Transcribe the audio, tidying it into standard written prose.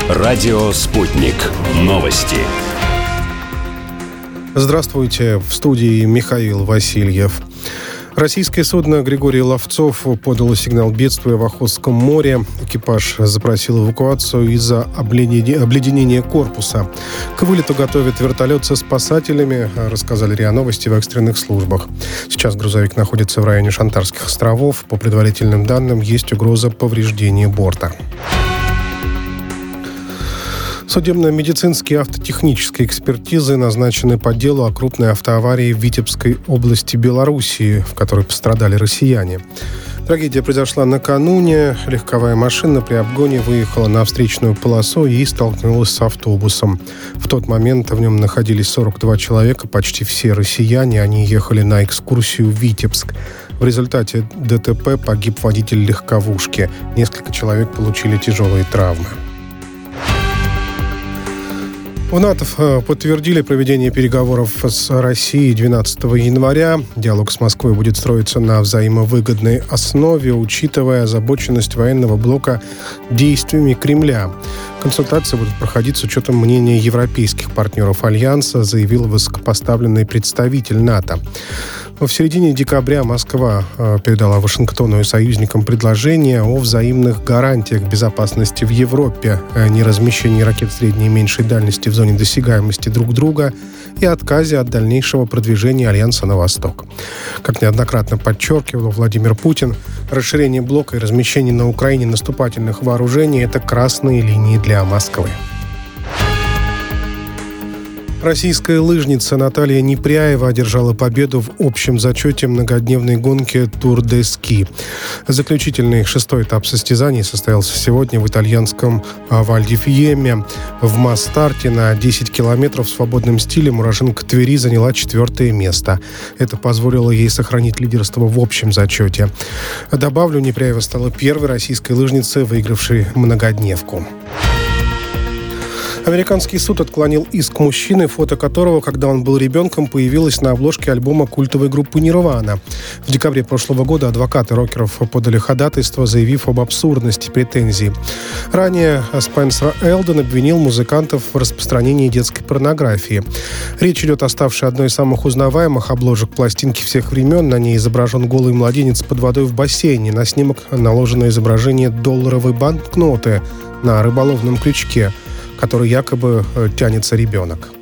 Радио «Спутник». Новости. Здравствуйте, в студии Михаил Васильев. Российское судно «Григорий Ловцов» подало сигнал бедствия в Охотском море. Экипаж запросил эвакуацию из-за обледенения корпуса. К вылету готовят вертолет со спасателями, рассказали РИА Новости в экстренных службах. Сейчас грузовик находится в районе Шантарских островов. По предварительным данным, есть угроза повреждения борта. Судебно-медицинские автотехнические экспертизы назначены по делу о крупной автоаварии в Витебской области Белоруссии, в которой пострадали россияне. Трагедия произошла накануне. Легковая машина при обгоне выехала на встречную полосу и столкнулась с автобусом. В тот момент в нем находились 42 человека, почти все россияне. Они ехали на экскурсию в Витебск. В результате ДТП погиб водитель легковушки. Несколько человек получили тяжелые травмы. В НАТО подтвердили проведение переговоров с Россией 12 января. Диалог с Москвой будет строиться на взаимовыгодной основе, учитывая озабоченность военного блока действиями Кремля. Консультации будут проходить с учетом мнения европейских партнеров Альянса, заявил высокопоставленный представитель НАТО. В середине декабря Москва передала Вашингтону и союзникам предложение о взаимных гарантиях безопасности в Европе, неразмещении ракет средней и меньшей дальности в зоне досягаемости друг друга и отказе от дальнейшего продвижения Альянса на восток. Как неоднократно подчеркивал Владимир Путин, расширение блока и размещение на Украине наступательных вооружений – это красные линии для Москвы. Российская лыжница Наталья Непряева одержала победу в общем зачете многодневной гонки «Тур де Ски». Заключительный 6-й этап состязаний состоялся сегодня в итальянском Валь-ди-Фьемме. В масс-старте на 10 километров в свободном стиле уроженка Твери заняла 4-е место. Это позволило ей сохранить лидерство в общем зачете. Добавлю, Непряева стала первой российской лыжницей, выигравшей многодневку. Американский суд отклонил иск мужчины, фото которого, когда он был ребенком, появилось на обложке альбома культовой группы «Нирвана». В декабре прошлого года адвокаты рокеров подали ходатайство, заявив об абсурдности претензий. Ранее Спенсер Элден обвинил музыкантов в распространении детской порнографии. Речь идет о ставшей одной из самых узнаваемых обложек пластинки всех времен. На ней изображен голый младенец под водой в бассейне. На снимок наложено изображение долларовой банкноты на рыболовном крючке, который якобы тянется ребенок.